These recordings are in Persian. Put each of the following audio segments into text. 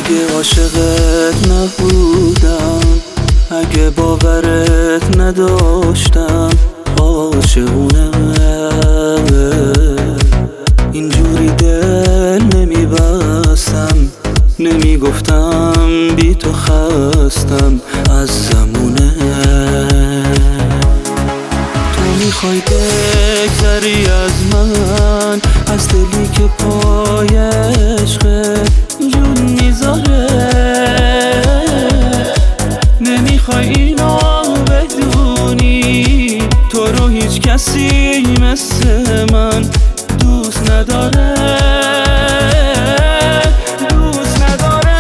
اگه عاشقت نبودم، اگه باورت نداشتم، عاشقونه اینجوری دل نمیبستم، نمیگفتم بی تو خستم از زمونه. تو میخوای بگذری از من، از دلی که پای عشقت جون میذاره. نمیخوای اینو بدونی، تو رو هیچ کسی مثل من دوست نداره، دوست نداره.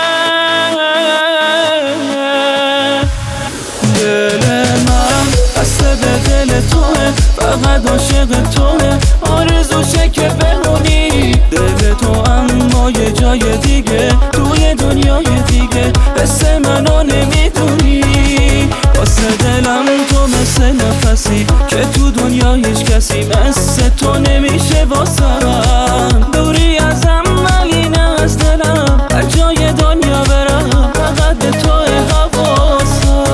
دل من بسته به دل توه، فقط عاشق توه، آرزوشه که بمونی دل تو، اما یه جای دیگه توی دنیای دیگه مثل منو نمیدونی. واسه دلم تو مثل نفسی که تو دنیا هیچ کسی مثل تو نمیشه واسم. دوری ازم ولی نه از دلم، هر جای دنیا برم فقط به تو حواسم.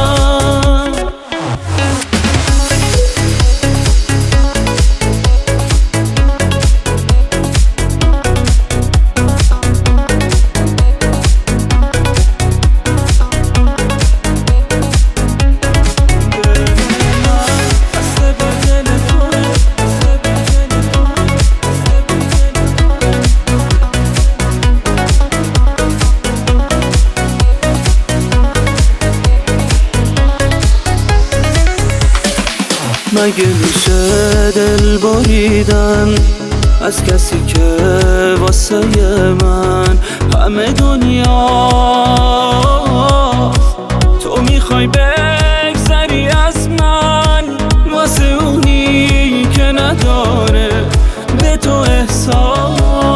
مگه میشه دل بریدن از کسی که واسه من همه دنیا؟ تو میخوای بگذری از من واسه اونی که نداره به تو احساس.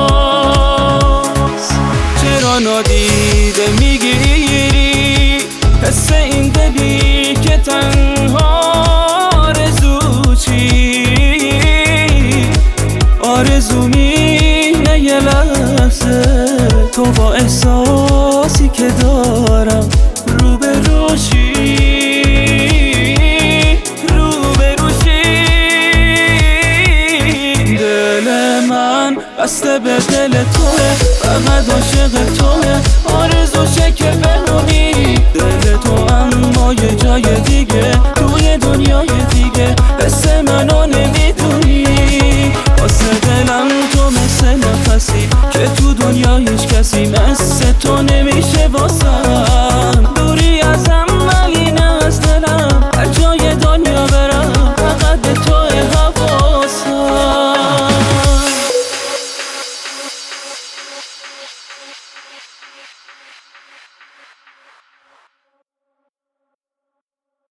چرا نادیده میگیری حس این دلی که تنها آرزو مینه یه لحظه تو با احساسی که دارم روبروشی، روبروشی. دل من بسته به دل توه، فقط عاشق توه، آرزوشه که بمونی دل تو، اما یه جای دیگه توی دنیای دیگه مثل منو نمیدونی. واسه دلم تو مثل نفسی که تو دنیا هیچ کسی مثل تو نمیدونی.